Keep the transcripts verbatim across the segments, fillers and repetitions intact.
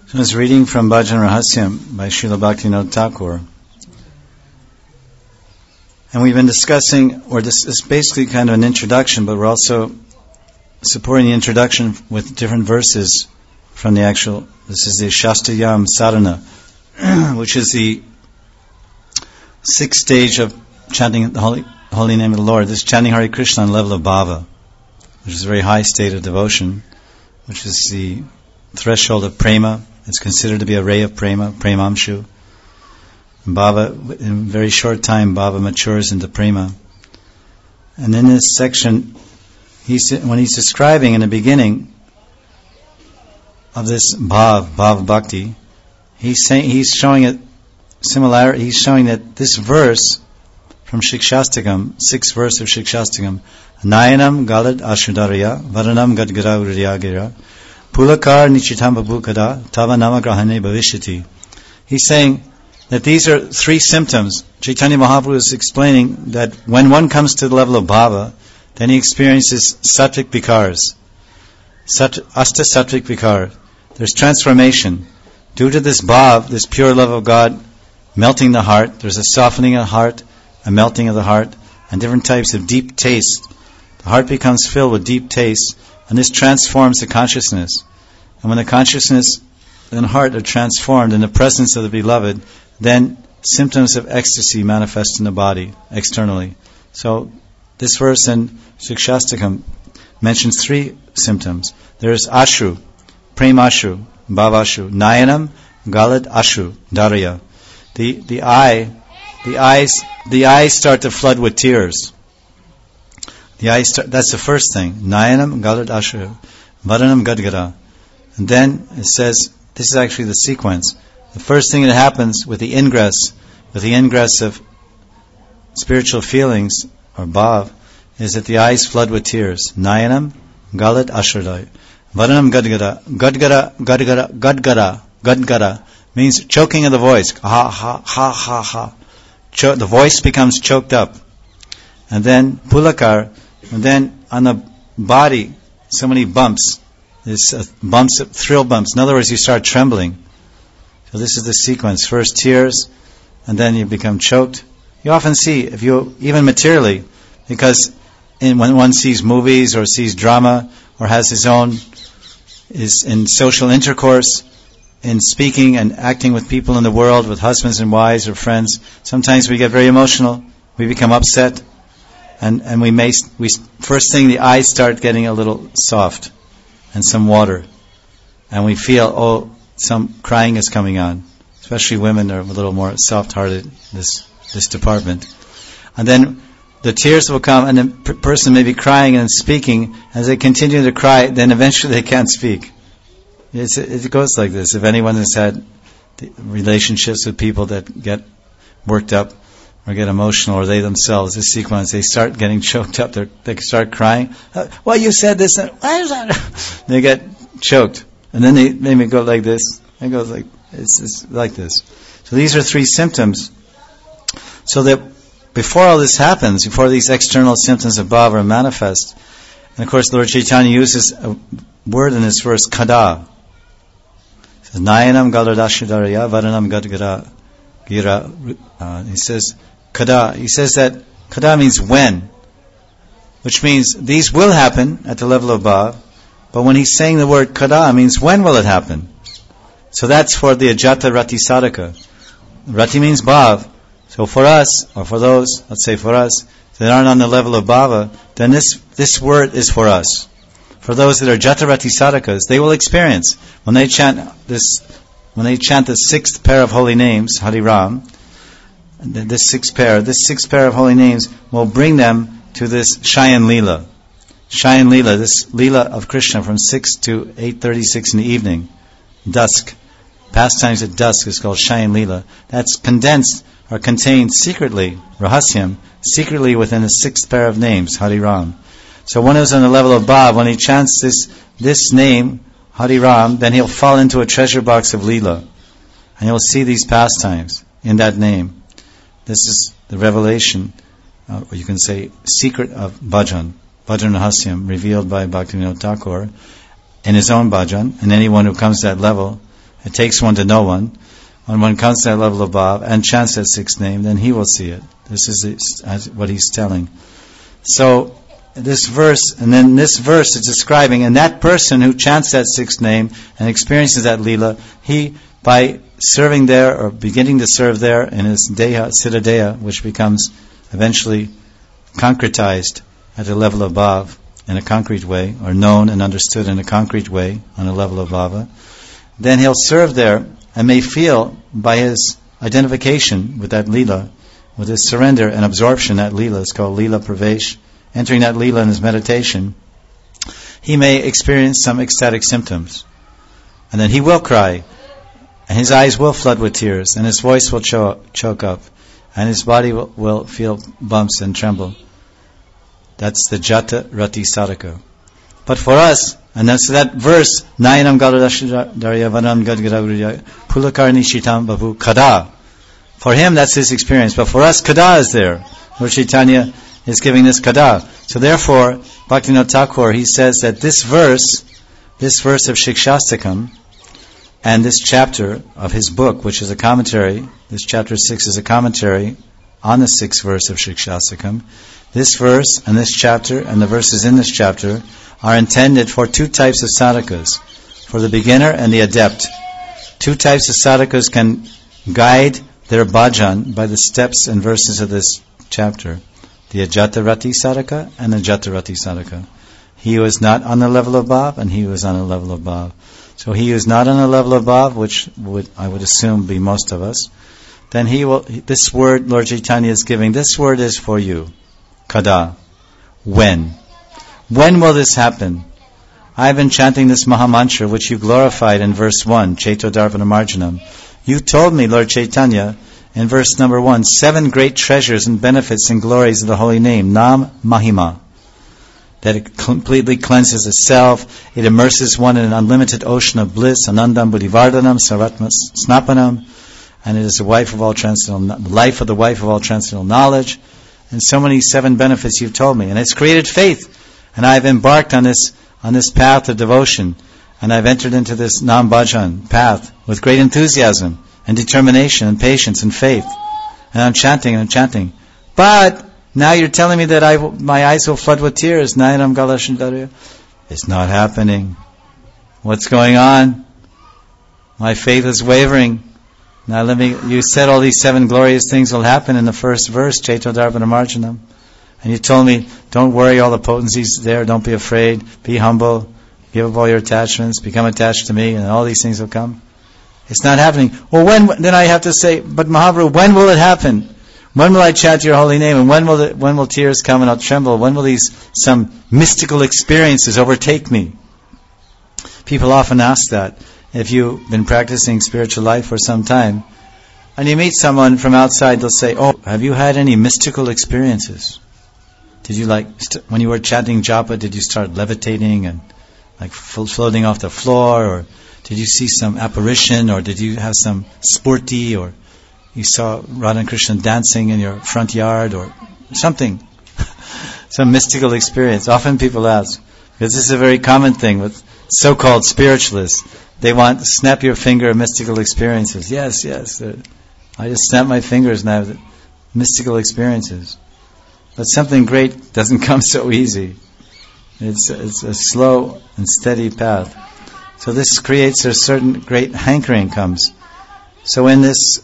So I was reading from Bhajan Rahasyam by Srila Bhaktivinoda Thakur. And we've been discussing, or this is basically kind of an introduction, but we're also supporting the introduction with different verses from the actual, this is the Shastayam Sadhana, which is the sixth stage of chanting the holy, holy name of the Lord. This is chanting Hare Krishna on the level of bhava, which is a very high state of devotion, which is the threshold of prema. It's considered to be a ray of prema, premamshu. Bhava, in a very short time, bhava matures into prema. And in this section, he's, when he's describing in the beginning of this bhav, bhav bhakti, he's saying, he's showing it similar. He's showing that this verse from Shikshastakam, sixth verse of Shikshastakam, Nayanam galad ashudarya, varanam gadgara uryagira, pulakar nichitam babukada, tava namagrahane bhavishyati. He's saying that these are three symptoms. Chaitanya Mahaprabhu is explaining that when one comes to the level of bhava, then he experiences sattvic vikars. Sat, asta sattvic vikar. There's transformation. Due to this bhav, this pure love of God, melting the heart, there's a softening of the heart, a melting of the heart, and different types of deep taste. The heart becomes filled with deep taste, and this transforms the consciousness. And when the consciousness and heart are transformed in the presence of the beloved, then symptoms of ecstasy manifest in the body externally. So this verse in Shikshastakam mentions three symptoms. There's ashru, premashu, bhavashu, nayanam, galad ashru, darya. The the eye, the eyes, the eyes start to flood with tears. The eyes start, that's the first thing. Nayanam, galad ashru, varanam gadgara. And then it says, this is actually the sequence. The first thing that happens with the ingress, with the ingress of spiritual feelings, or bhav, is that the eyes flood with tears. Nayanam, galad ashradai. Varanam gadgara. Gadgara, gadgara, gadgara, gadgara means choking of the voice. Ha, ha, ha, ha, ha. Cho- the voice becomes choked up. And then pulakar, and then on the body, so many bumps. This uh, bumps, thrill bumps. In other words, you start trembling. So this is the sequence. First tears, and then you become choked. You often see, if you even materially, because in, when one sees movies or sees drama or has his own, is in social intercourse, in speaking and acting with people in the world, with husbands and wives or friends, sometimes we get very emotional. We become upset, and and we may we first thing the eyes start getting a little soft, and some water, and we feel oh. Some crying is coming on. Especially women are a little more soft-hearted, this this department. And then the tears will come, and the p- person may be crying and speaking. As they continue to cry, then eventually they can't speak. It's, it goes like this. If anyone has had relationships with people that get worked up or get emotional, or they themselves, this sequence, they start getting choked up. They're, they start crying. Uh, well, you said this. And, why is that? They get choked. And then they, they may go like this. It goes like, it's, it's like this. So these are three symptoms. So that before all this happens, before these external symptoms of bhava are manifest, and of course Lord Chaitanya uses a word in this verse, kada. He says, Nayanam galadashidarya varanam gadgara gira. Uh, he says, kada. He says that kada means when. Which means these will happen at the level of bhava. But when he's saying the word kada, means when will it happen? So that's for the ajata rati sadhaka. Rati means bhav. So for us, or for those, let's say for us, that aren't on the level of bhava, then this this word is for us. For those that are jata rati sadhakas, they will experience when they chant this, when they chant the sixth pair of holy names, Hari Ram. This sixth pair, this sixth pair of holy names will bring them to this Shayan Leela. Shayan Leela, this Leela of Krishna from six to eight thirty-six in the evening, dusk. Pastimes at dusk is called Shayan Leela. That's condensed or contained secretly, Rahasyam, secretly within the sixth pair of names, Hari Ram. So one who's on the level of bhav, when he chants this this name, Hari Ram, then he'll fall into a treasure box of Leela. And he'll see these pastimes in that name. This is the revelation, uh, or you can say, secret of bhajan. Bhajan Rahasyam, revealed by Bhaktivinoda Thakur in his own bhajan, and anyone who comes to that level It takes one to know one. When one comes to that level of bhav and chants that sixth name, then he will see it. This is the, what he's telling. So, this verse, and then this verse is describing, and that person who chants that sixth name and experiences that lila, he, by serving there, or beginning to serve there in his deha, siddha deha, which becomes eventually concretized at the level of bhav in a concrete way, or known and understood in a concrete way on a level of bhava, then he'll serve there and may feel by his identification with that lila, with his surrender and absorption, that lila is called lila pravesh, entering that lila in his meditation, he may experience some ecstatic symptoms. And then he will cry, and his eyes will flood with tears, and his voice will cho- choke up, and his body will, will feel bumps and tremble. That's the Jata Rati Sadhaka. But for us, and that's that verse, Nayanam Galadasharyavanam Gadgadagurya Pulakarni Shitam Babu Kada. For him, that's his experience. But for us, Kada is there. Lord Chaitanya is giving this Kada. So therefore, Bhaktivinoda Thakur, he says that this verse, this verse of Shikshastakam, and this chapter of his book, which is a commentary, this chapter six is a commentary on the sixth verse of Shikshastakam. This verse and this chapter and the verses in this chapter are intended for two types of sadhakas, for the beginner and the adept. Two types of sadhakas can guide their bhajan by the steps and verses of this chapter. The Ajatarati sadhaka and the Jatarati sadhaka. He who is not on the level of bhav and he who is on the level of bhav. So he who is not on the level of bhav, which would I would assume be most of us, then he will. This word Lord Chaitanya is giving. This word is for you. Kada. When? When will this happen? I've been chanting this Mahamantra, which you glorified in verse one, Chaito Darpana Marjanam. You told me, Lord Chaitanya, in verse number one, seven great treasures and benefits and glories of the holy name, Nam Mahima. That it completely cleanses itself, it immerses one in an unlimited ocean of bliss, Anandam Buddhivardhanam Saratma Snapanam, and it is the wife of all transcendental, the life of the wife of all transcendental knowledge, and so many seven benefits you've told me. And it's created faith. And I've embarked on this on this path of devotion, and I've entered into this Nam Bhajan path with great enthusiasm and determination and patience and faith. And I'm chanting and I'm chanting. But now you're telling me that I, my eyes will flood with tears. Nayanam Galashandarya. It's not happening. What's going on? My faith is wavering. Now let me. You said all these seven glorious things will happen in the first verse, Chaito Darpana Marjanam. And you told me, don't worry, all the potencies there, don't be afraid, be humble, give up all your attachments, become attached to me, and all these things will come. It's not happening. Well, when, then I have to say, but Mahaprabhu, when will it happen? When will I chant your holy name? And when will the, when will tears come and I'll tremble? When will these, some mystical experiences overtake me? People often ask that. If you've been practicing spiritual life for some time, and you meet someone from outside, they'll say, oh, have you had any mystical experiences? Did you like, st- when you were chanting japa, did you start levitating and like f- floating off the floor? Or did you see some apparition? Or did you have some spurti? Or you saw Radha and Krishna dancing in your front yard? Or something. Some mystical experience. Often people ask, because this is a very common thing with so-called spiritualists. They want snap your finger mystical experiences. Yes, yes. I just snap my fingers and I have mystical experiences. But something great doesn't come so easy. It's, it's a slow and steady path. So this creates a certain great hankering comes. So in this,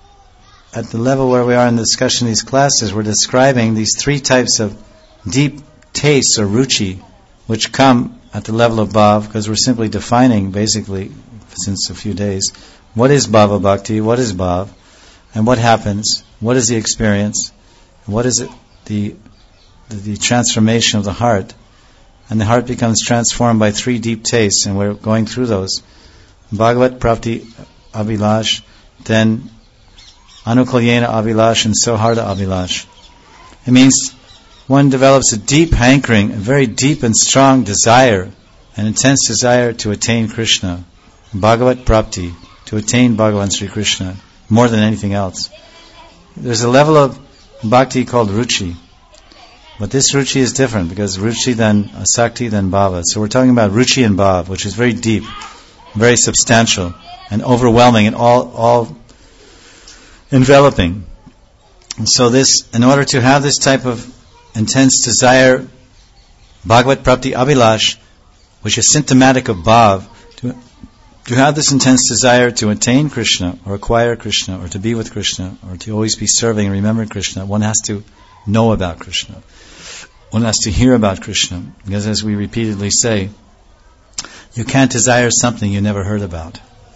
at the level where we are in the discussion of these classes, we're describing these three types of deep tastes or ruchi, which come at the level of bhav, because we're simply defining, basically, since a few days, what is bhava bhakti, what is bhav, and what happens, what is the experience, what is it, the, the the transformation of the heart. And the heart becomes transformed by three deep tastes, and we're going through those. Bhagavat Prapti Abhilash, then Anukulyena Abhilash, and Soharda Abhilash. It means one develops a deep hankering, a very deep and strong desire, an intense desire to attain Krishna. Bhagavat Prapti, to attain Bhagavan Sri Krishna, more than anything else. There's a level of bhakti called ruchi. But this ruchi is different, because ruchi then asakti then bhava. So we're talking about ruchi and bhav, which is very deep. very substantial and overwhelming and all all enveloping. And so this, in order to have this type of intense desire, Bhagavad Prapti Abhilash, which is symptomatic of Bhav, to, to have this intense desire to attain Krishna, or acquire Krishna, or to be with Krishna, or to always be serving and remembering Krishna, one has to know about Krishna. One has to hear about Krishna. Because as we repeatedly say, you can't desire something you never heard about.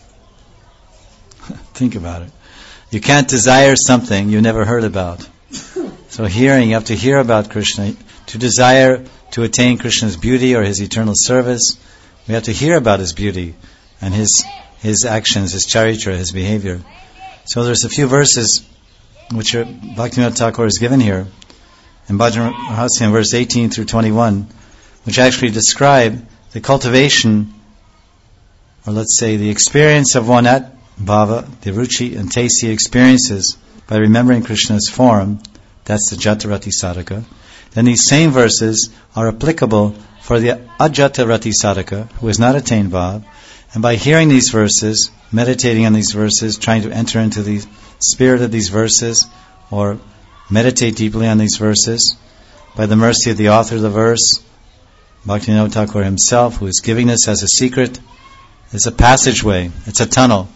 Think about it. You can't desire something you never heard about. So hearing, you have to hear about Krishna. To desire to attain Krishna's beauty or His eternal service, we have to hear about His beauty and His His actions, His charitra, His behavior. So there's a few verses which are, Bhaktivinoda Thakur has given here in Bhajan Rahasya, verse eighteen through twenty-one, which actually describe the cultivation, or let's say the experience of one at bhava, the ruchi and taste he experiences by remembering Krishna's form. That's the Jatarati Sadhaka. Then these same verses are applicable for the Ajatarati Sadhaka, who has not attained bhav. And by hearing these verses, meditating on these verses, trying to enter into the spirit of these verses, or meditate deeply on these verses, by the mercy of the author of the verse, Bhaktivinoda Thakur himself, who is giving this as a secret, it's a passageway, it's a tunnel.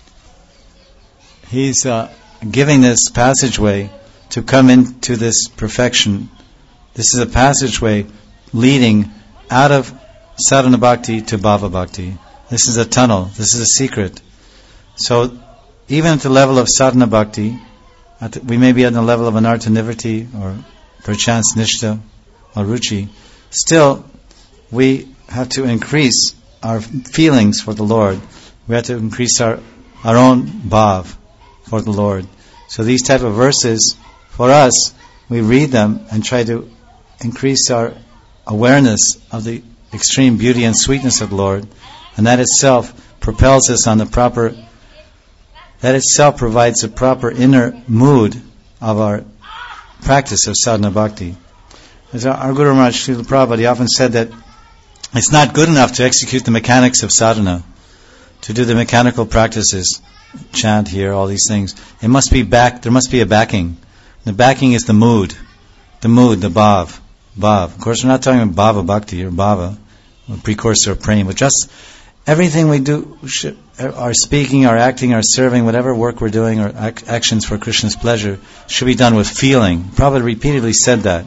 He's uh, giving this passageway to come into this perfection. This is a passageway leading out of sadhana bhakti to bhava bhakti. This is a tunnel. This is a secret. So, even at the level of sadhana bhakti, at the, we may be at the level of anartha nivritti, or perchance nishta, or ruchi. Still, we have to increase our feelings for the Lord. We have to increase our, our own bhav for the Lord. So these type of verses, for us, we read them and try to increase our awareness of the extreme beauty and sweetness of the Lord, and that itself propels us on the proper, that itself provides the proper inner mood of our practice of sadhana bhakti. As our Guru Maharaj Srila Prabhupada, he often said that it's not good enough to execute the mechanics of sadhana, to do the mechanical practices, chant here, all these things. It must be back, there must be a backing. The backing is the mood, the mood, the bhav, bhav. Of course, we're not talking about bhava bhakti or bhava, a precursor of prema, but just everything we do, our speaking, our acting, our serving, whatever work we're doing, or ac- actions for Krishna's pleasure, should be done with feeling. Prabhupada repeatedly said that.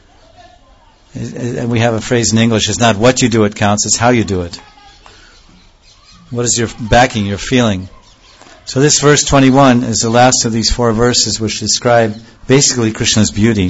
And we have a phrase in English, it's not what you do it counts, it's how you do it. What is your backing, your feeling? So this verse twenty-one is the last of these four verses which describe basically Krishna's beauty,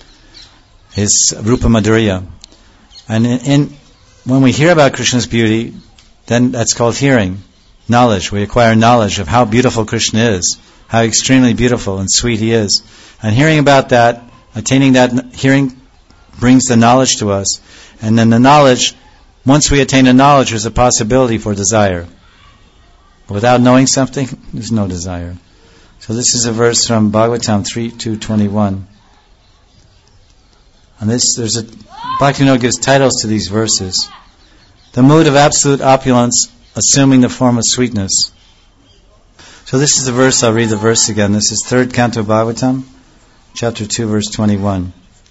His Rupa Madhurya. And in, in, when we hear about Krishna's beauty, then that's called hearing, knowledge. We acquire knowledge of how beautiful Krishna is, how extremely beautiful and sweet He is. And hearing about that, attaining that hearing brings the knowledge to us. And then the knowledge, once we attain the knowledge, there's a possibility for desire. But without knowing something, there's no desire. So this is a verse from Bhagavatam three two twenty-one. And this, there's a, Bhaktivinoda gives titles to these verses. The mood of absolute opulence, assuming the form of sweetness. So this is the verse, I'll read the verse again. This is third canto Bhagavatam, chapter two, verse twenty-one.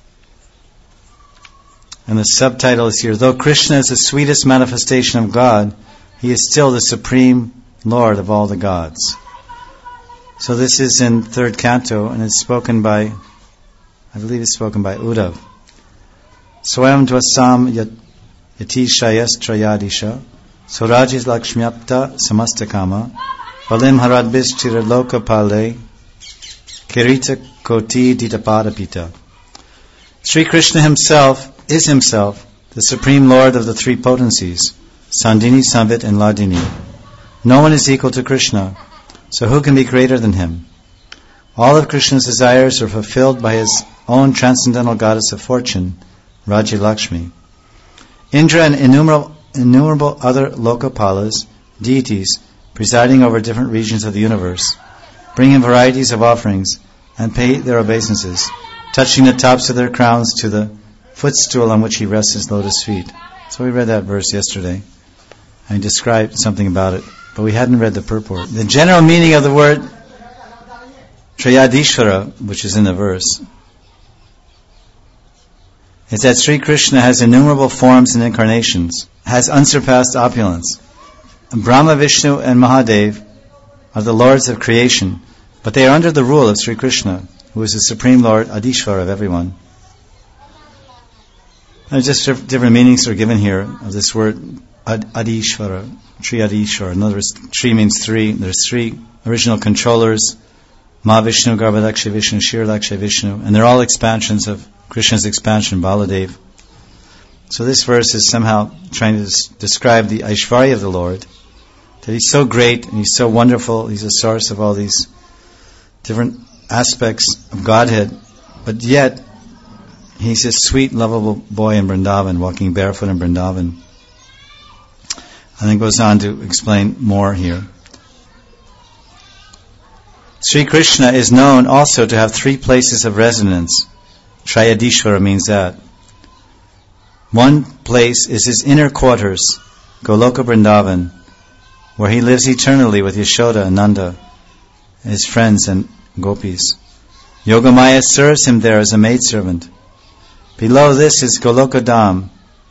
And the subtitle is here, though Krishna is the sweetest manifestation of God, He is still the supreme Lord of all the gods. So this is in third canto, and it's spoken by, I believe it's spoken by Uddhav. Swayam dvasam yati shayas trayadisha, Surajis lakshmyapta samastakama, Balim haradbis chiraloka pale, Kirita koti ditapadapita. Sri Krishna Himself is Himself the Supreme Lord of the three potencies, Sandini, Samvit, and Ladini. No one is equal to Krishna, so who can be greater than Him? All of Krishna's desires are fulfilled by His own transcendental goddess of fortune, Raji Lakshmi. Indra and innumerable, innumerable other Lokapalas, deities, presiding over different regions of the universe, bring Him varieties of offerings and pay their obeisances, touching the tops of their crowns to the footstool on which He rests His lotus feet. So we read that verse yesterday. and described something about it, but we hadn't read the purport. The general meaning of the word Triyadishvara, which is in the verse, is that Sri Krishna has innumerable forms and incarnations, has unsurpassed opulence. Brahma, Vishnu, and Mahadev are the lords of creation, but they are under the rule of Sri Krishna, who is the Supreme Lord, Adishvara of everyone. There's just different meanings are given here of this word Ad- Adishvara, Triyadishvara. In other words, Tri means three. There's three original controllers, Mahavishnu, Garbhadaksha Vishnu, Shiralaksha Vishnu, and they're all expansions of Krishna's expansion, Baladev. So this verse is somehow trying to des- describe the Aishvarya of the Lord, that He's so great and He's so wonderful, He's the source of all these different aspects of Godhead, but yet He's this sweet, lovable boy in Vrindavan, walking barefoot in Vrindavan. And then goes on to explain more here. Sri Krishna is known also to have three places of residence. Triyadishvara means that. One place is His inner quarters, Goloka Vrindavan, where He lives eternally with Yashoda and Nanda, His friends and gopis. Yogamaya serves Him there as a maidservant. Below this is Goloka Dham,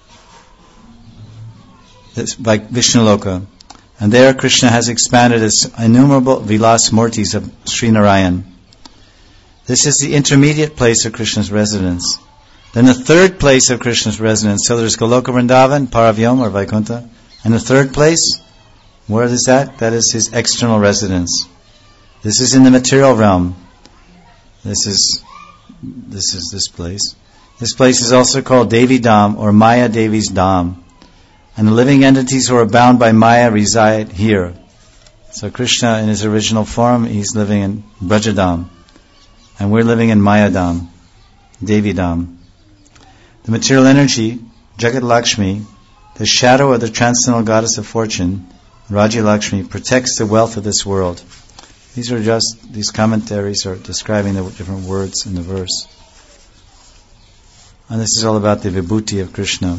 like Vishnuloka, and there Krishna has expanded His innumerable Vilas Murtis of Sri Narayan. This is the intermediate place of Krishna's residence. Then the third place of Krishna's residence, so there's Goloka Vrindavan, Paravyom or Vaikuntha, and the third place, where is that? That is His external residence. This is in the material realm. This is this is this place. This place is also called Devi Dham or Maya Devi's Dham. And the living entities who are bound by Maya reside here. So Krishna in His original form, He's living in Brajadham. And we're living in Maya Dham, Devi Dham. The material energy, Jagat Lakshmi, the shadow of the transcendental goddess of fortune, Raja Lakshmi, protects the wealth of this world. These are just, these commentaries are describing the different words in the verse. And this is all about the vibhuti of Krishna.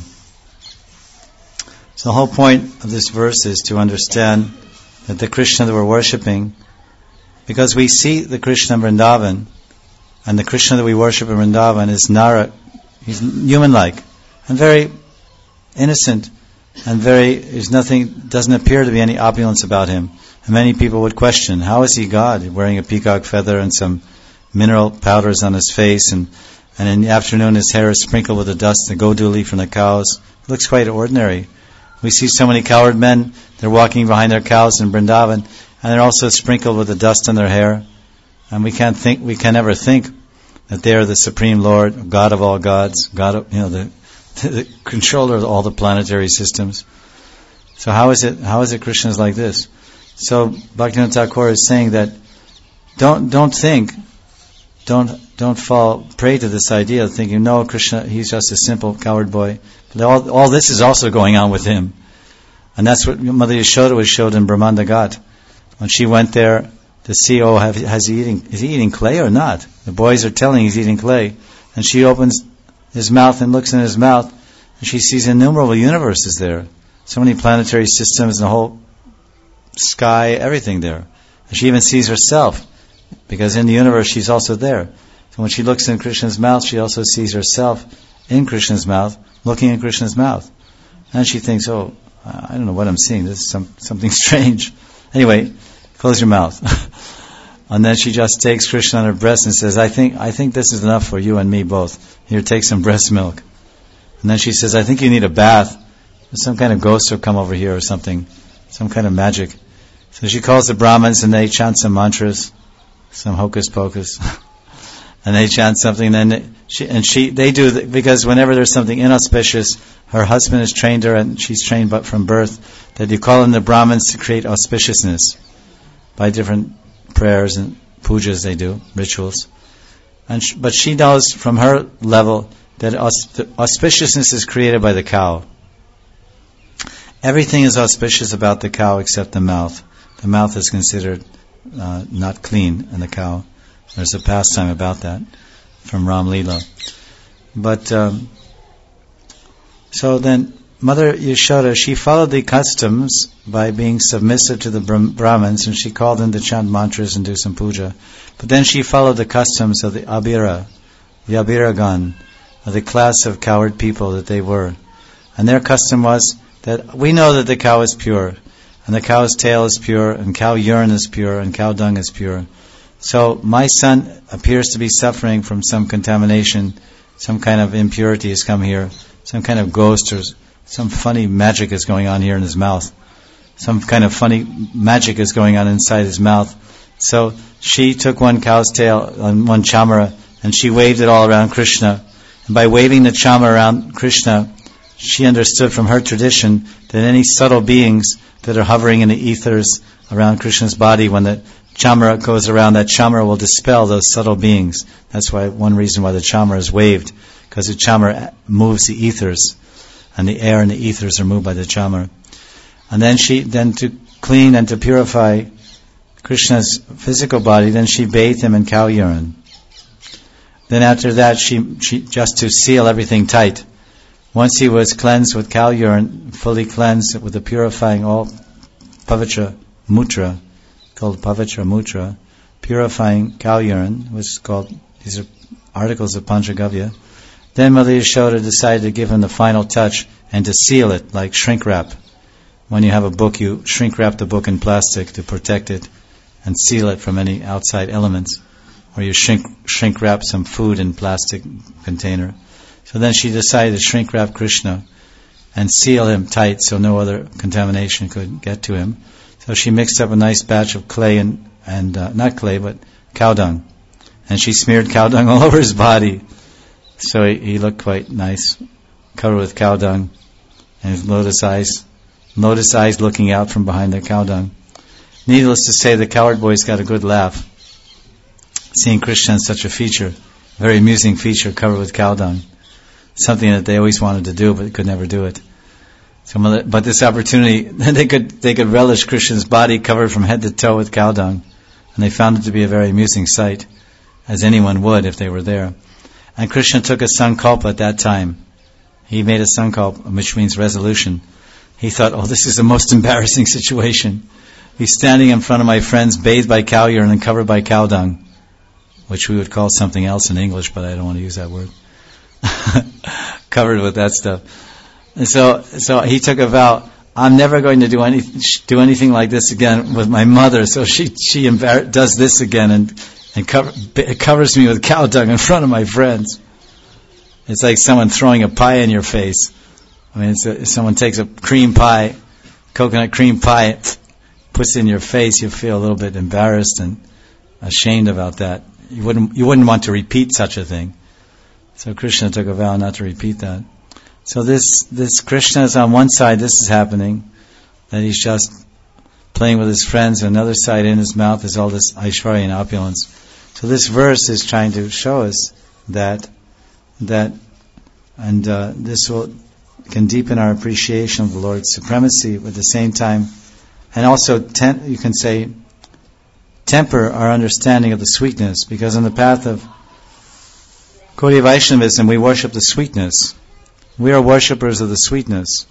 So the whole point of this verse is to understand that the Krishna that we're worshipping, because we see the Krishna in Vrindavan, and the Krishna that we worship in Vrindavan is Nara, he's human-like, and very innocent, and very, there's nothing, doesn't appear to be any opulence about Him. And many people would question, how is He God? Wearing a peacock feather and some mineral powders on His face, and, and in the afternoon His hair is sprinkled with the dust, the goduli from the cows. It looks quite ordinary. We see so many cowherd men, they're walking behind their cows in Vrindavan, and they're also sprinkled with the dust on their hair. And we can't think, we can never think that they are the Supreme Lord, God of all gods, God of, you know, the, the controller of all the planetary systems. So how is it, how is it Krishna's like this? So Bhaktivinoda Thakur is saying that don't, don't think, don't, don't fall prey to this idea of thinking, no, Krishna, He's just a simple cowherd boy. But all, all this is also going on with Him. And that's what Mother Yashoda was showed in Brahmanda Ghat. When she went there to see, oh, have, has he eating, is he eating clay or not? The boys are telling he's eating clay. And she opens his mouth and looks in his mouth, and she sees innumerable universes there. So many planetary systems and the whole sky, everything there. And she even sees herself, because in the universe she's also there. So when she looks in Krishna's mouth, she also sees herself in Krishna's mouth, looking in Krishna's mouth. And she thinks, oh, I don't know what I'm seeing. This is some, something strange. Anyway, close your mouth. And then she just takes Krishna on her breast and says, I think I think this is enough for you and me both. Here, take some breast milk. And then she says, I think you need a bath. Some kind of ghost will come over here or something. Some kind of magic. So she calls the Brahmins and they chant some mantras, some hocus pocus. And they chant something, and then she, and she, they do, the, because whenever there's something inauspicious, her husband has trained her, and she's trained but from birth, that you call in the Brahmins to create auspiciousness by different prayers and pujas they do, rituals. And sh- but she knows from her level that aus- auspiciousness is created by the cow. Everything is auspicious about the cow except the mouth. The mouth is considered uh, not clean in the cow. There's a pastime about that from Ram Leela. But um, so then Mother Yashoda, she followed the customs by being submissive to the Brahmins, and she called them to chant mantras and do some puja. But then she followed the customs of the Abhira, the Abhiragan, of the class of coward people that they were. And their custom was that we know that the cow is pure, and the cow's tail is pure, and cow urine is pure, and cow dung is pure. So my son appears to be suffering from some contamination, some kind of impurity has come here, some kind of ghost or some funny magic is going on here in his mouth. Some kind of funny magic is going on inside his mouth. So she took one cow's tail on one chamara and she waved it all around Krishna. And by waving the chamara around Krishna, she understood from her tradition that any subtle beings that are hovering in the ethers around Krishna's body, when the chamara goes around, that chamara will dispel those subtle beings. That's why one reason why the chamara is waved, because the chamara moves the ethers. And the air and the ethers are moved by the chamara. And then she, then to clean and to purify Krishna's physical body, then she bathed him in cow urine. Then after that, she, she just to seal everything tight. Once he was cleansed with cow urine, fully cleansed with the purifying all pavitra mutra, called pavitra mutra, purifying cow urine, which is called, these are articles of Panchagavya. Then Mother Yashoda decided to give him the final touch and to seal it like shrink wrap. When you have a book, you shrink wrap the book in plastic to protect it and seal it from any outside elements. Or you shrink shrink wrap some food in plastic container. So then she decided to shrink wrap Krishna and seal him tight so no other contamination could get to him. So she mixed up a nice batch of clay and, and uh, not clay, but cow dung. And she smeared cow dung all over his body. So he, he looked quite nice, covered with cow dung, and his lotus eyes, lotus eyes looking out from behind the cow dung. Needless to say, the coward boys got a good laugh, seeing Krishna in such a feature, very amusing feature, covered with cow dung, something that they always wanted to do but could never do it. So, but this opportunity, they could they could relish Krishna's body covered from head to toe with cow dung, and they found it to be a very amusing sight, as anyone would if they were there. And Krishna took a sankalpa at that time. He made a sankalpa, which means resolution. He thought, oh, this is the most embarrassing situation. He's standing in front of my friends, bathed by cow urine and covered by cow dung, which we would call something else in English, but I don't want to use that word. Covered with that stuff. And so, so he took a vow, I'm never going to do any, do anything like this again with my mother. So she, she embar- does this again and, and cover, it covers me with cow dung in front of my friends. It's like someone throwing a pie in your face. I mean, it's a, if someone takes a cream pie, coconut cream pie, puts it in your face, you feel a little bit embarrassed and ashamed about that. You wouldn't, you wouldn't want to repeat such a thing. So Krishna took a vow not to repeat that. So this, this Krishna is on one side, this is happening, that he's just playing with his friends, and another side in his mouth is all this Aishwarya and opulence. So this verse is trying to show us that, that, and uh, this will, can deepen our appreciation of the Lord's supremacy at the same time, and also, ten, you can say, temper our understanding of the sweetness, because in the path of Gaudiya Vaishnavism, we worship the sweetness. We are worshippers of the sweetness.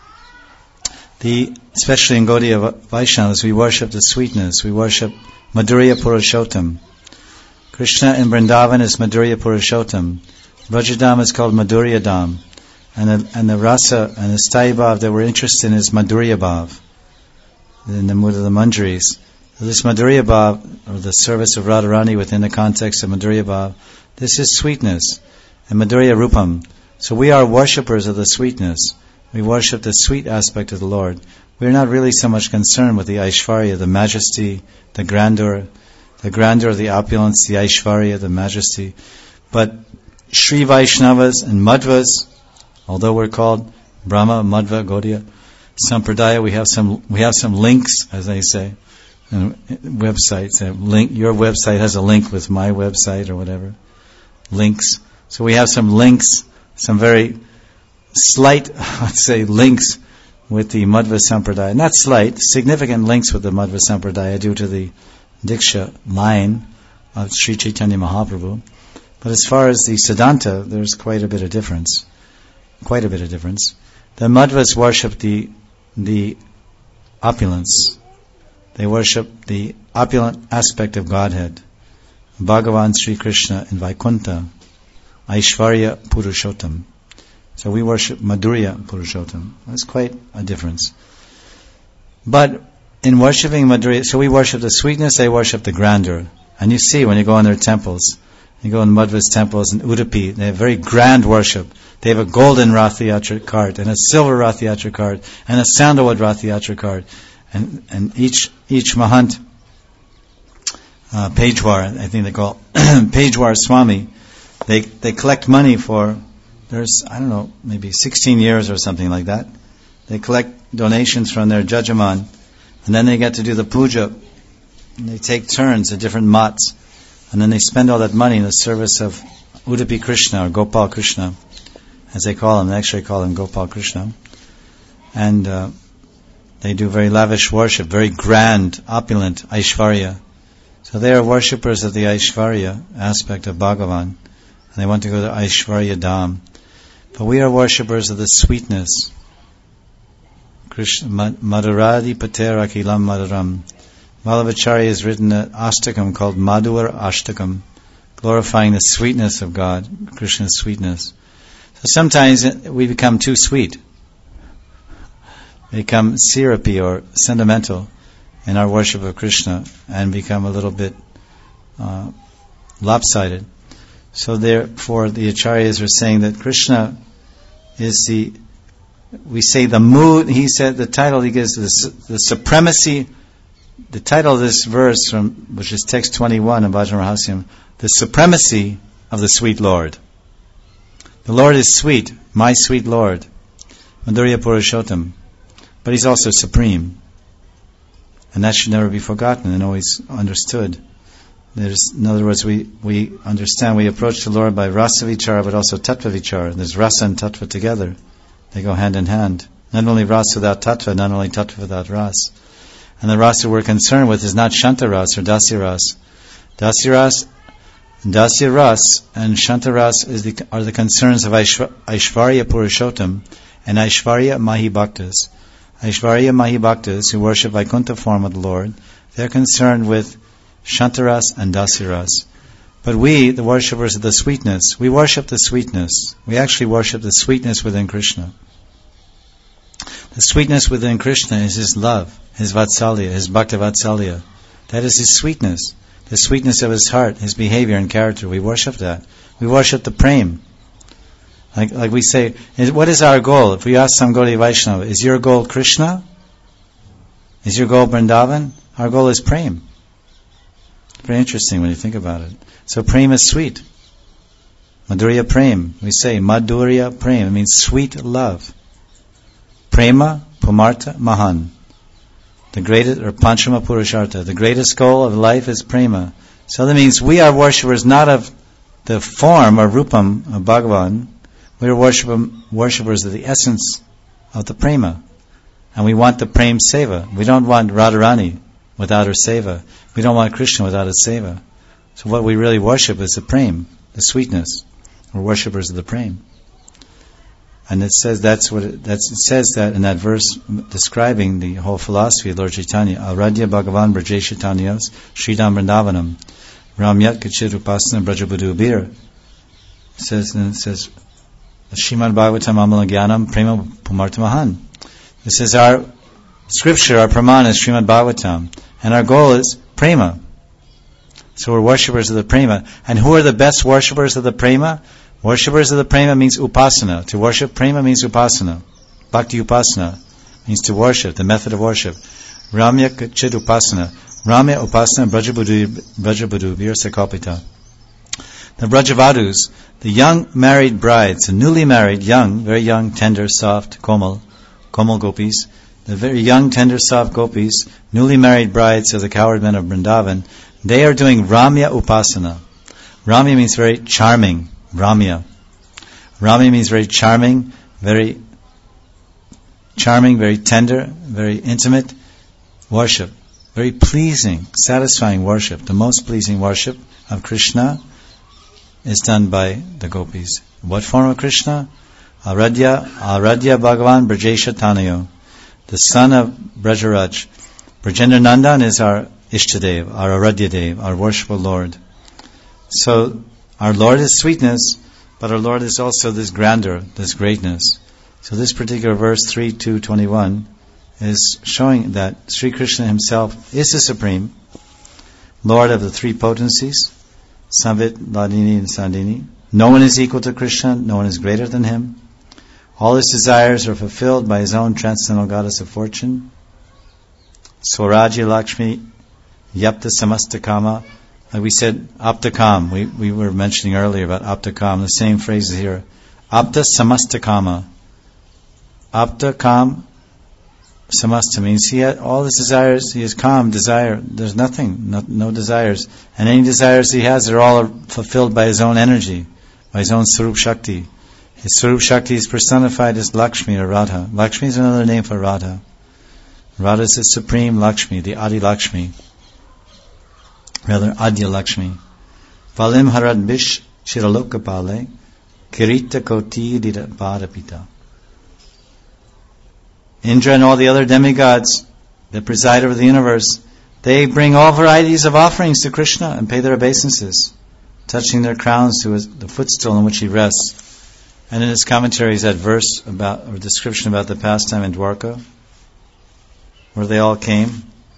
The, especially in Gaudiya Vaishnavas, we worship the sweetness. We worship Madhurya Purushottam. Krishna in Vrindavan is Madhurya Purushottam. Vrajadam is called Madhurya Dham. And the, and the rasa and the sthayi bhav that we're interested in is Madhurya bhav, in the mood of the manjaris. So this Madhurya bhav, or the service of Radharani within the context of Madhurya bhav, this is sweetness, and Madhurya Rupam. So we are worshippers of the sweetness. We worship the sweet aspect of the Lord. We are not really so much concerned with the Aishwarya, the majesty, the grandeur, the grandeur of the opulence, the Aishwarya, the majesty. But Sri Vaishnavas and Madhvas, although we're called Brahma, Madhva, Gaudiya, Sampradaya, we have some we have some links, as they say, and websites. Link, your website has a link with my website or whatever. Links. So we have some links, some very slight, let's say, links with the Madhva Sampradaya. Not slight, significant links with the Madhva Sampradaya due to the Diksha line of Sri Chaitanya Mahaprabhu. But as far as the Siddhanta, there's quite a bit of difference. Quite a bit of difference. The Madhvas worship the the opulence. They worship the opulent aspect of Godhead. Bhagavan Sri Krishna in Vaikuntha, Aishvarya Purushottam. So we worship Madhurya Purushottam. That's quite a difference. But in worshipping Madhurya, so we worship the sweetness, they worship the grandeur. And you see when you go in their temples, you go in Madhva's temples in Udupi, they have very grand worship. They have a golden Rath Yatra cart, and a silver Rath Yatra cart, and a sandalwood Rath Yatra cart. And and each each Mahant, uh, Pejwar, I think they call Pejwar Swami, they they collect money for, there's, I don't know, maybe sixteen years or something like that. They collect donations from their Jajaman, and then they get to do the puja. And they take turns at different mats, and then they spend all that money in the service of Udupi Krishna, or Gopal Krishna, as they call him. They actually call him Gopal Krishna. And uh, they do very lavish worship, very grand, opulent Aishvarya. So they are worshippers of the Aishvarya aspect of Bhagavan, and they want to go to Aishvarya Dham. But we are worshippers of the sweetness. Krishna Madhuradi Pater Akilam Madhuram. Vallabhacharya has written an Ashtakam called Madhur Ashtakam, glorifying the sweetness of God, Krishna's sweetness. So sometimes we become too sweet. We become syrupy or sentimental in our worship of Krishna and become a little bit uh, lopsided. So therefore the Acharyas are saying that Krishna is the, we say the mood, he said, the title he gives, the, the supremacy. The title of this verse, from which is text twenty-one of Bhajan Rahasyam, the supremacy of the sweet Lord. The Lord is sweet, my sweet Lord, Madhurya Purushottam, but He's also supreme, and that should never be forgotten and always understood. There's, in other words, we we understand we approach the Lord by rasa vichara, but also tattva vichara. There's rasa and tattva together; they go hand in hand. Not only rasa without tattva, not only tattva without rasa. And the rasa we're concerned with is not Shantaras or Dasyaras. Dasyaras, Dasyaras and Shantaras is the, are the concerns of Aishva, Aishvarya Purushottam and Aishvarya Mahibhaktas. Aishvarya Mahibhaktas, who worship Vaikuntha form of the Lord, they're concerned with Shantaras and Dasyaras. But we, the worshippers of the sweetness, we worship the sweetness. We actually worship the sweetness within Krishna. The sweetness within Krishna is His love, His Vatsalya, His Bhakta Vatsalya. That is His sweetness, the sweetness of His heart, His behavior and character. We worship that. We worship the Prem. Like, like we say, what is our goal? If we ask some Gaudiya Vaishnava, is your goal Krishna? Is your goal Vrindavan? Our goal is Prem. Very interesting when you think about it. So Prem is sweet. Madhurya Prem. We say Madhurya Prem. It means sweet love. Prema Pumartha Mahan. The greatest, or Panchama Purushartha, the greatest goal of life is prema. So that means we are worshippers not of the form or rupam of Bhagavan. We are worshippers of the essence of the prema. And we want the prem seva. We don't want Radharani without her seva. We don't want Krishna without his seva. So what we really worship is the prem, the sweetness. We're worshippers of the prem. And it says that's what it, that's, it says that in that verse describing the whole philosophy of Lord Chaitanya. Aradhya Bhagavan Braje Chaitanyas Sridham Vrindavanam Ramyat Kachit Upasana Brajabudubir. It says, and it says, Srimad Bhagavatam Amala Gyanam Prema Pumartha Mahan. It says our scripture, our praman is Srimad Bhagavatam, and our goal is prema. So we're worshippers of the prema. And who are the best worshippers of the prema? Worshippers of the prema means upasana. To worship prema means upasana. Bhakti upasana means to worship, the method of worship. Ramya Kachit Upasana. Ramya Upasana Brajabudubir Sakapita. The Brajavadus, the young married brides, the newly married, young, very young, tender, soft, komal, komal gopis, the very young, tender, soft gopis, newly married brides of the cowherd men of Vrindavan, they are doing Ramya Upasana. Ramya means very charming. Ramya. Ramya means very charming, very charming, very tender, very intimate worship. Very pleasing, satisfying worship. The most pleasing worship of Krishna is done by the gopis. What form of Krishna? Aradhya, Aradhya Bhagavan Brajesha Tanayo, the son of Brajaraj. Brajendra Nandan is our Ishtadev, our Aradhya Dev, our worshipful Lord. So, our Lord is sweetness, but our Lord is also this grandeur, this greatness. So this particular verse, three two twenty-one, is showing that Sri Krishna himself is the supreme Lord of the three potencies, Samvit, Ladini, and Sandini. No one is equal to Krishna, no one is greater than him. All his desires are fulfilled by his own transcendental goddess of fortune. Swarajya Lakshmi, Yapta Samastakama. Like we said, Aptakam. We, we were mentioning earlier about Aptakam. The same phrase is here. Apta Samastakama. Aptakam Samasta means he had all his desires, he is calm, desire. There's nothing, no, no desires. And any desires he has are all fulfilled by his own energy, by his own Swarup Shakti. His Swarup Shakti is personified as Lakshmi or Radha. Lakshmi is another name for Radha. Radha is the supreme Lakshmi, the Adi Lakshmi. Rather, Adya Lakshmi. Valim Harad Bish Shiralokapale Kirita Koti Dida Bhadapita. Indra and all the other demigods that preside over the universe, they bring all varieties of offerings to Krishna and pay their obeisances, touching their crowns to his, the footstool on which he rests. And in his commentaries, that verse about, or description about the pastime in Dwarka, where they all came,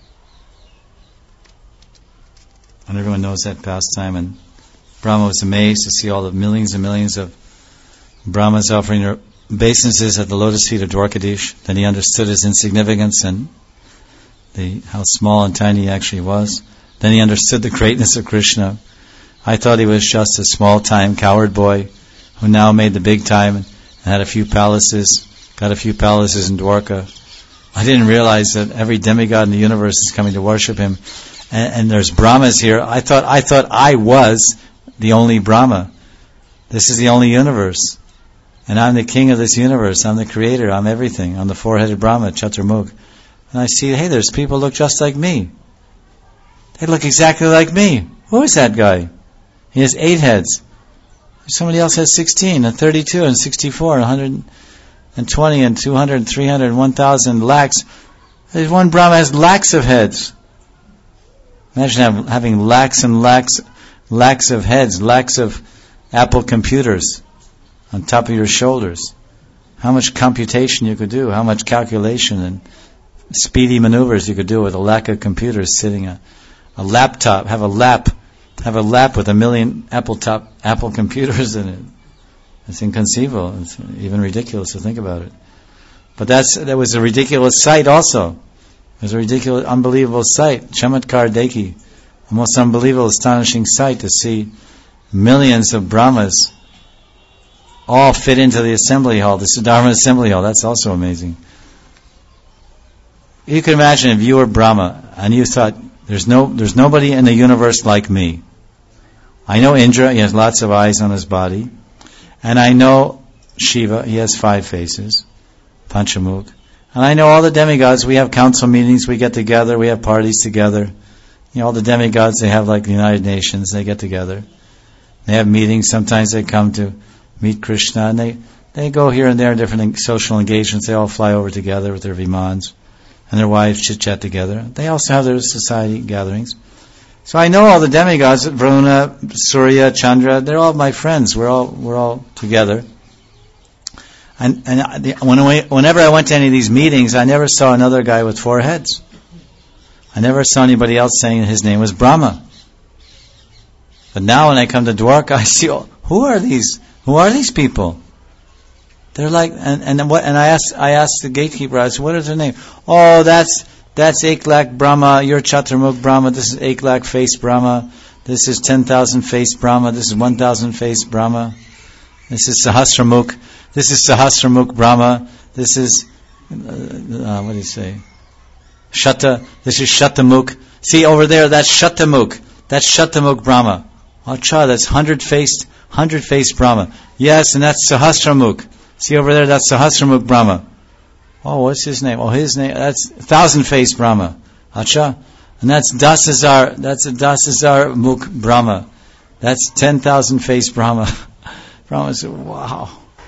and everyone knows that pastime, and Brahma was amazed to see all the millions and millions of Brahmas offering their obeisances at the lotus feet of Dwarkadish. Then he understood his insignificance and the how small and tiny he actually was. Then he understood the greatness of Krishna. I thought he was just a small-time coward boy who now made the big time and had a few palaces, got a few palaces in Dwarka. I didn't realize that every demigod in the universe is coming to worship him, and, and there's Brahmas here. I thought I thought I was the only Brahma. This is the only universe. And I'm the king of this universe. I'm the creator. I'm everything. I'm the four-headed Brahma, Chaturmukh. And I see, hey, there's people who look just like me. They look exactly like me. Who is that guy? He has eight heads. Somebody else has sixteen, and thirty-two, and sixty-four, and one hundred twenty, and two hundred, and three hundred, and one thousand lakhs. There's one Brahma has lakhs of heads. Imagine having lakhs and lakhs, lakhs of heads, lakhs of Apple computers on top of your shoulders. How much computation you could do, how much calculation and speedy maneuvers you could do with a lack of computers sitting a, a laptop, have a lap, have a lap with a million Apple top, Apple computers in it. It's inconceivable. It's even ridiculous to think about it. But that's, that was a ridiculous sight also. It was a ridiculous, unbelievable sight. Chamatkar Deki. A most unbelievable, astonishing sight to see millions of Brahmas all fit into the assembly hall, the Siddharma assembly hall. That's also amazing. You can imagine if you were Brahma and you thought, there's no, there's nobody in the universe like me. I know Indra, he has lots of eyes on his body. And I know Shiva, he has five faces, Panchamukh. And I know all the demigods, we have council meetings, we get together, we have parties together. You know, all the demigods, they have like the United Nations, they get together. They have meetings, sometimes they come to meet Krishna, and they, they go here and there in different social engagements. They all fly over together with their vimans, and their wives chit-chat together. They also have their society gatherings. So I know all the demigods, Varuna, Surya, Chandra, they're all my friends. We're all we're all together. And and when I, whenever I went to any of these meetings, I never saw another guy with four heads. I never saw anybody else saying his name was Brahma. But now when I come to Dwarka, I see, oh, who are these? Who are these people? They're like, and and what? And I asked, I asked the gatekeeper, I said, what is their name? Oh, that's that's Eklak Brahma. You're Chaturmukh Brahma. This is Eklak face Brahma. This is ten thousand face Brahma. This is one thousand face Brahma. This is Sahasramukh. This is Sahasramukh Brahma. This is uh, uh, what do you say? Shata. This is Shatamukh. See over there, that's Shatamukh. That's Shatamukh Brahma. Acha, that's hundred faced, hundred faced Brahma. Yes, and that's Sahasramukh. See over there, that's Sahasramukh Brahma. Oh, what's his name? Oh, his name, that's thousand faced Brahma. Acha. And that's Dasazar, that's a Dasazar Mukh Brahma. That's ten thousand faced Brahma. Brahma said, wow.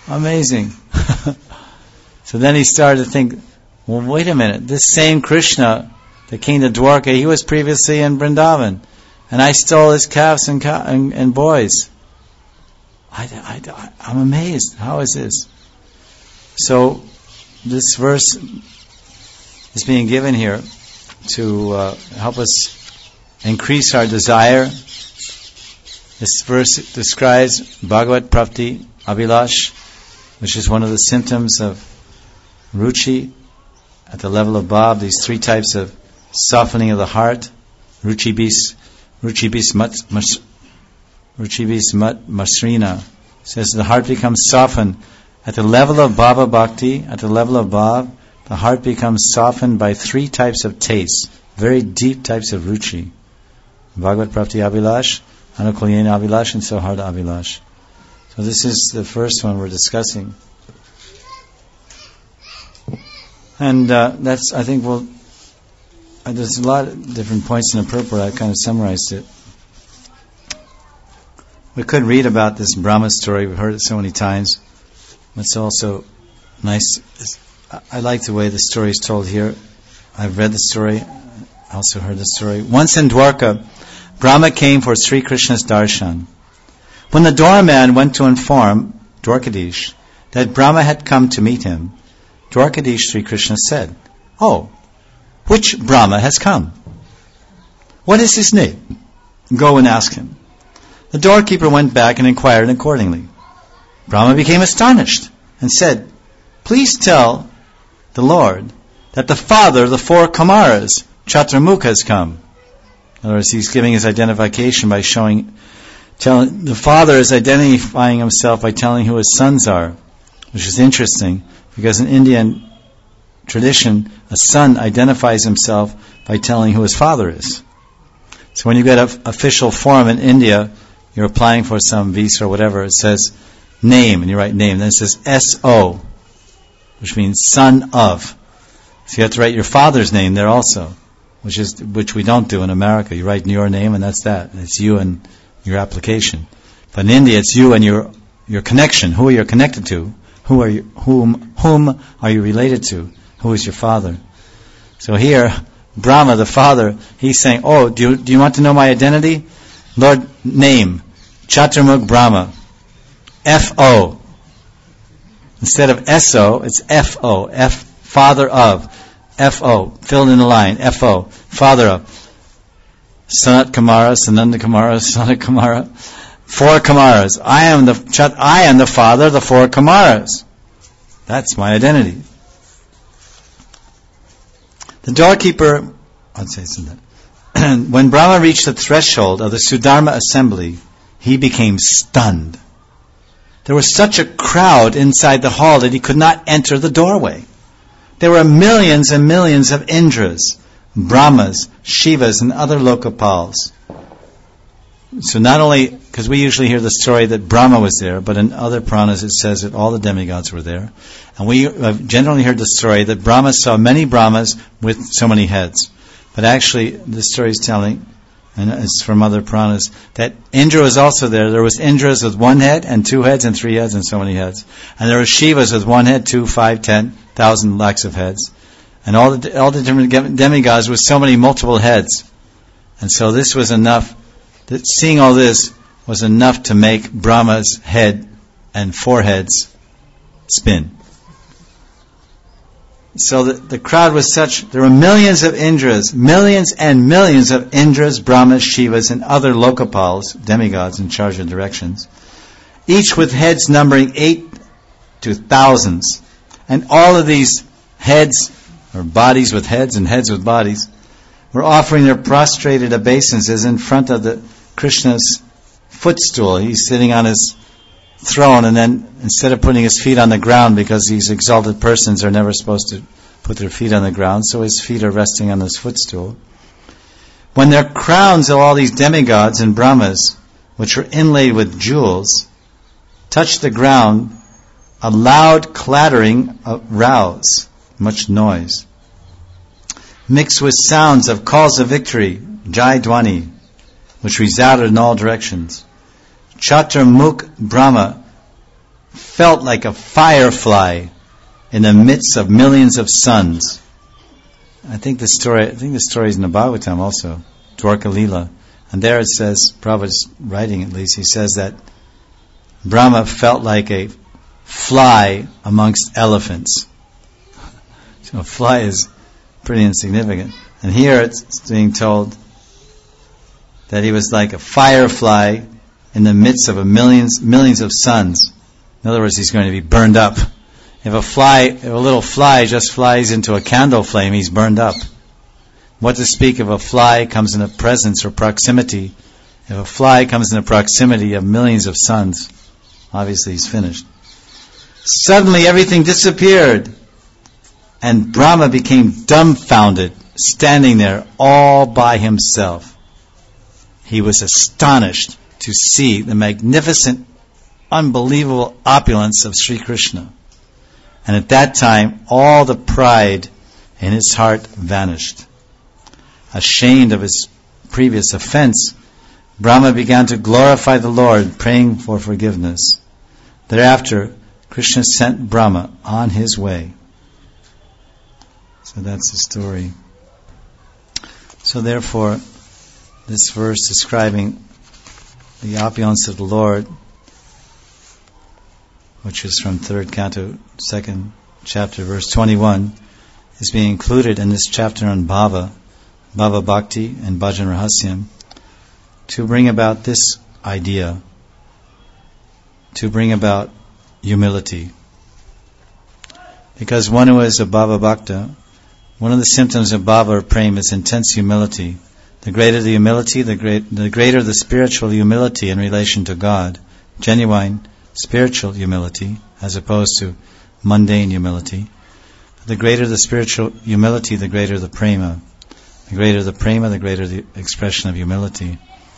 Amazing. So then he started to think, well, wait a minute, this same Krishna that came to Dwarka, he was previously in Vrindavan, and I stole his calves and, cow- and, and boys. I, I, I'm amazed. How is this? So this verse is being given here to uh, help us increase our desire. This verse describes Bhagavad Prapti Abhilash, which is one of the symptoms of Ruchi at the level of Bhav, these three types of softening of the heart. Ruchi bis, Ruchi bis mat, mas, Ruchi bis mat masrina. Says the heart becomes softened. At the level of Bhava Bhakti, at the level of Bhav, the heart becomes softened by three types of tastes, very deep types of Ruchi. Bhagavad Prapti Abhilash, Anukulyena Abhilash, and Sauharda Abhilash. So this is the first one we're discussing. And uh, that's, I think, we'll, uh, there's a lot of different points in the purport. I kind of summarized it. We could read about this Brahma story. We've heard it so many times. It's also nice. I like the way the story is told here. I've read the story. I also heard the story. Once in Dwarka, Brahma came for Sri Krishna's darshan. When the doorman went to inform Dwarkadish that Brahma had come to meet him, Dwarkadish Sri Krishna said, "Oh, which Brahma has come? What is his name? Go and ask him." The doorkeeper went back and inquired accordingly. Brahma became astonished and said, "Please tell the Lord that the father of the four Kumaras, Chatramukha, has come." In other words, he's giving his identification by showing, telling, the father is identifying himself by telling who his sons are, which is interesting, because in Indian tradition, a son identifies himself by telling who his father is. So when you get an official form in India, you're applying for some visa or whatever, it says name, and you write name, then it says S O, which means son of. So you have to write your father's name there also, which is which we don't do in America. You write your name and that's that. It's you and your application. But in India, it's you and your your connection. Who are you connected to? Who are you? Whom whom are you related to? Who is your father? So here, Brahma, the father, he's saying, "Oh, do you do you want to know my identity? Lord, name Chatramukh Brahma, F O. Instead of S O, it's F O. F, father of. F O, filled in the line, F O, father of. Sanat Kumara, Sananda Kumara, Sanat Kumara. Four Kumaras. I am the Chat, I am the father of the four Kumaras. That's my identity. The doorkeeper, I'd say something. When Brahma reached the threshold of the Sudharma assembly, he became stunned. There was such a crowd inside the hall that he could not enter the doorway. There were millions and millions of Indras, Brahmas, Shivas, and other Lokapals. So not only, because we usually hear the story that Brahma was there, but in other Puranas it says that all the demigods were there. And we have generally heard the story that Brahma saw many Brahmas with so many heads. But actually, the story is telling, and it's from other Puranas, that Indra was also there. There was Indras with one head, and two heads, and three heads, and so many heads. And there were Shivas with one head, two, five, ten, thousand lakhs of heads. And all the all the different demigods with so many multiple heads. And so this was enough, that seeing all this was enough to make Brahma's head and four heads spin. So the, the crowd was such, there were millions of Indras, millions and millions of Indras, Brahmas, Shivas, and other Lokapals, demigods in charge of directions, each with heads numbering eight to thousands. And all of these heads, or bodies with heads and heads with bodies, were offering their prostrated obeisances in front of the Krishna's footstool. He's sitting on his throne, and then instead of putting his feet on the ground, because these exalted persons are never supposed to put their feet on the ground, so his feet are resting on his footstool. When their crowns of all these demigods and Brahmas, which were inlaid with jewels, touched the ground, a loud clattering arose, much noise, mixed with sounds of calls of victory, Jai Dwani, which resounded in all directions. Chatramukh Brahma felt like a firefly in the midst of millions of suns. I think the story. I think the story is in the Bhagavatam also, Dwarka Lila, and there it says, Prabhupada's writing at least, he says that Brahma felt like a fly amongst elephants. So a fly is pretty insignificant, and here it's being told that he was like a firefly in the midst of a millions millions of suns. In other words, he's going to be burned up. If a fly, if a little fly just flies into a candle flame, he's burned up. What to speak if a fly comes in the presence or proximity? If a fly comes in the proximity of millions of suns, obviously he's finished. Suddenly everything disappeared, and Brahma became dumbfounded, standing there all by himself. He was astonished to see the magnificent, unbelievable opulence of Sri Krishna. And at that time, all the pride in his heart vanished. Ashamed of his previous offense, Brahma began to glorify the Lord, praying for forgiveness. Thereafter, Krishna sent Brahma on his way. So that's the story. So therefore, this verse describing the opulence of the Lord, which is from third canto, second chapter, verse twenty-one, is being included in this chapter on Bhava, Bhava Bhakti and Bhajan Rahasyam, to bring about this idea, to bring about humility. Because one who is a Bhava Bhakta, one of the symptoms of Bhava or Prem is intense humility. The greater the humility, the, great, the greater the spiritual humility in relation to God, genuine spiritual humility, as opposed to mundane humility. The greater the spiritual humility, the greater the prema. The greater the prema, the greater the expression of humility.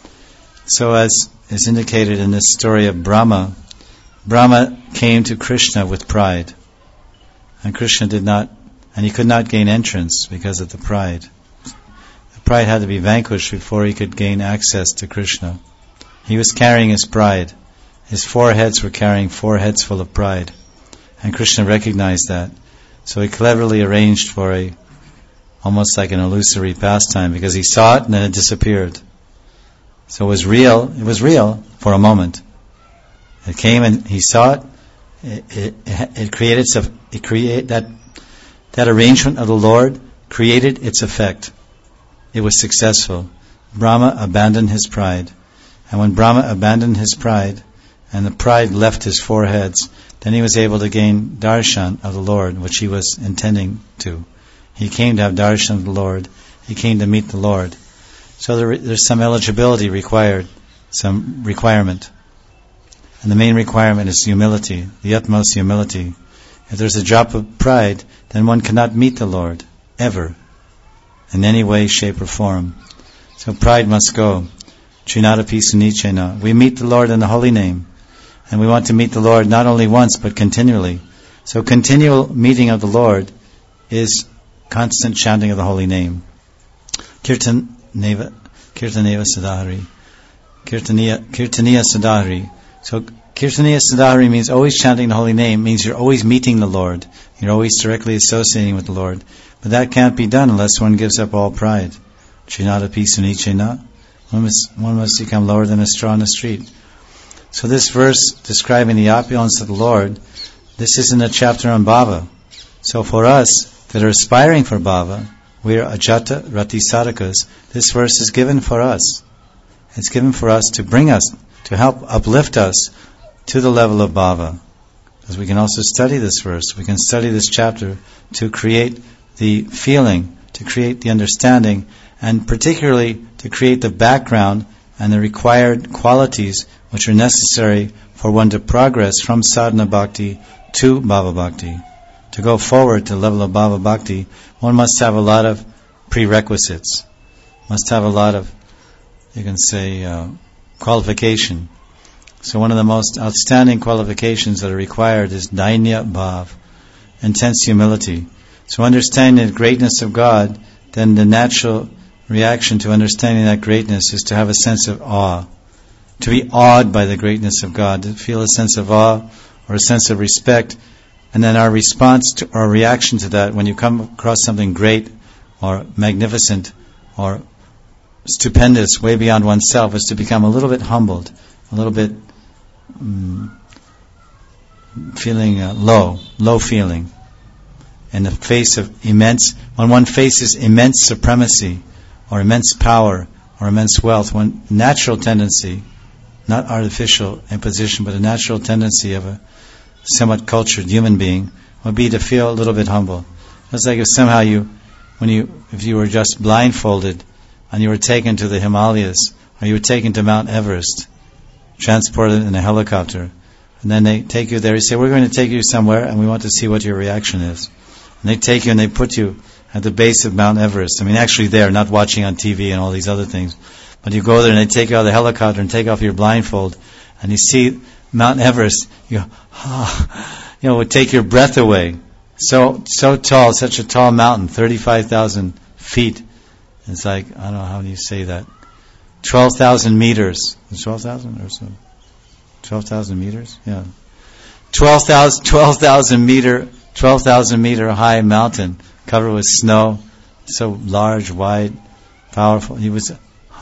So as is indicated in this story of Brahma, Brahma came to Krishna with pride. And Krishna did not, and he could not gain entrance because of the pride. The pride had to be vanquished before he could gain access to Krishna. He was carrying his pride. His four heads were carrying four heads full of pride. And Krishna recognized that. So he cleverly arranged for a, almost like an illusory pastime, because he saw it and then it disappeared. So it was real, it was real for a moment. It came and he saw it, it, it, it created, it create, that, that arrangement of the Lord created its effect. It was successful. Brahma abandoned his pride. And when Brahma abandoned his pride, and the pride left his four heads, then he was able to gain darshan of the Lord, which he was intending to. He came to have darshan of the Lord. He came to meet the Lord. So there, there's some eligibility required, some requirement. And the main requirement is humility, the utmost humility. If there's a drop of pride, then one cannot meet the Lord, ever, in any way, shape, or form. So pride must go. Chinadapi sunichena. We meet the Lord in the holy name. And we want to meet the Lord not only once, but continually. So continual meeting of the Lord is constant chanting of the holy name. Kirtan neva, kirtaneva sadhari. Kirtaniya, kirtaniya sadhari. So kirtaniya sadhari means always chanting the holy name, means you're always meeting the Lord. You're always directly associating with the Lord. But that can't be done unless one gives up all pride. Chinadapi sunichena. One must, one must become lower than a straw in the street. So this verse describing the opulence of the Lord, this is in the chapter on Bhava. So for us that are aspiring for Bhava, we are ajata rati sadhakas. This verse is given for us. It's given for us to bring us, to help uplift us to the level of Bhava. Because we can also study this verse. We can study this chapter to create the feeling, to create the understanding, and particularly to create the background and the required qualities which are necessary for one to progress from sadhana bhakti to bhava bhakti. To go forward to the level of bhava bhakti, one must have a lot of prerequisites, must have a lot of, you can say, uh, qualification. So one of the most outstanding qualifications that are required is dainya bhav, intense humility. So understanding the greatness of God, then the natural reaction to understanding that greatness is to have a sense of awe, to be awed by the greatness of God, to feel a sense of awe or a sense of respect, and then our response to, or reaction to that, when you come across something great or magnificent or stupendous, way beyond oneself, is to become a little bit humbled, a little bit um, feeling uh, low, low feeling. In the face of immense, when one faces immense supremacy or immense power or immense wealth, one natural tendency, not artificial imposition, but a natural tendency of a somewhat cultured human being would be to feel a little bit humble. It's like if somehow you, when you, if you were just blindfolded and you were taken to the Himalayas, or you were taken to Mount Everest, transported in a helicopter, and then they take you there, you say, we're going to take you somewhere and we want to see what your reaction is. And they take you and they put you at the base of Mount Everest. I mean, actually there, not watching on T V and all these other things. But you go there and they take you out of the helicopter and take off your blindfold, and you see Mount Everest, you go, ah, you know, it would take your breath away. So, so tall, such a tall mountain, thirty-five thousand feet. It's like, I don't know, how do you say that? twelve thousand meters. twelve thousand or so? twelve thousand meters? Yeah. twelve thousand, twelve thousand meter, twelve thousand meter high mountain covered with snow, so large, wide, powerful. He was,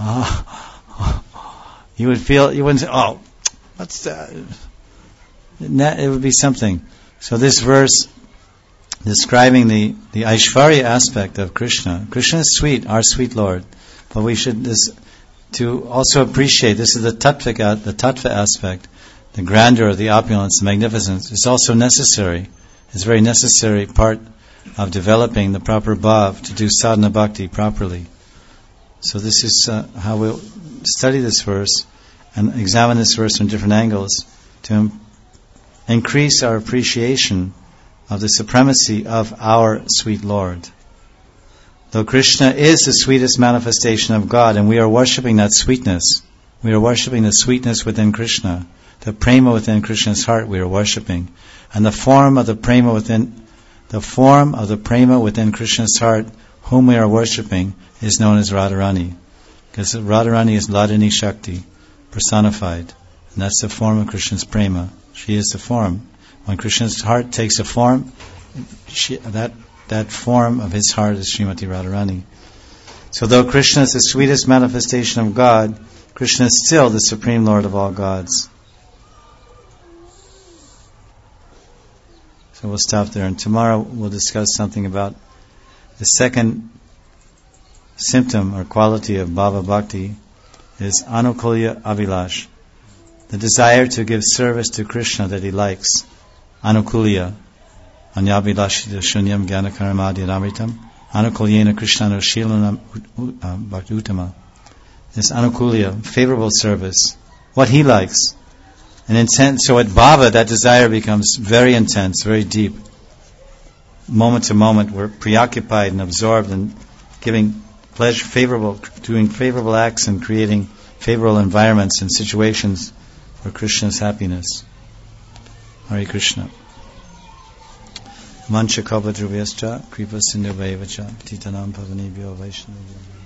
ah, you would feel, you wouldn't say, oh, what's that? It would be something. So this verse describing the, the Aishvarya aspect of Krishna. Krishna is sweet, our sweet Lord. But we should, this, to also appreciate, this is the tattva, the tattva aspect, the grandeur, the opulence, the magnificence. It's also necessary. It's a very necessary part of developing the proper bhav, to do sadhana bhakti properly. So this is uh, how we'll study this verse and examine this verse from different angles to im- increase our appreciation of the supremacy of our sweet Lord. Though Krishna is the sweetest manifestation of God, and we are worshipping that sweetness, we are worshipping the sweetness within Krishna, the prema within Krishna's heart we are worshipping, and the form of the prema within the form of the prema within Krishna's heart, whom we are worshipping, is known as Radharani, because Radharani is Ladini Shakti personified, and that's the form of Krishna's prema. She is the form. When Krishna's heart takes a form, she, that that form of his heart is Srimati Radharani. So though Krishna is the sweetest manifestation of God, Krishna is still the Supreme Lord of all gods. So we'll stop there, and tomorrow we'll discuss something about the second symptom or quality of Bhava Bhakti is Anukulya Abhilash, the desire to give service to Krishna that he likes. Anukulya, Anyabhilashita Shunyam Gyanakaramadir Amritam, Anukulyena Krishnano Shilanam Bhakti Uttama. This Anukulya, favorable service, what he likes. And intense, so at Bhava, that desire becomes very intense, very deep. Moment to moment, we're preoccupied and absorbed in giving pleasure, favorable, doing favorable acts and creating favorable environments and situations for Krishna's happiness. Hare Krishna. Mancha Kalpadruvascha, Kripa Sindhu Vaivaccha, Titanam Pavanebhyo Vaishnava.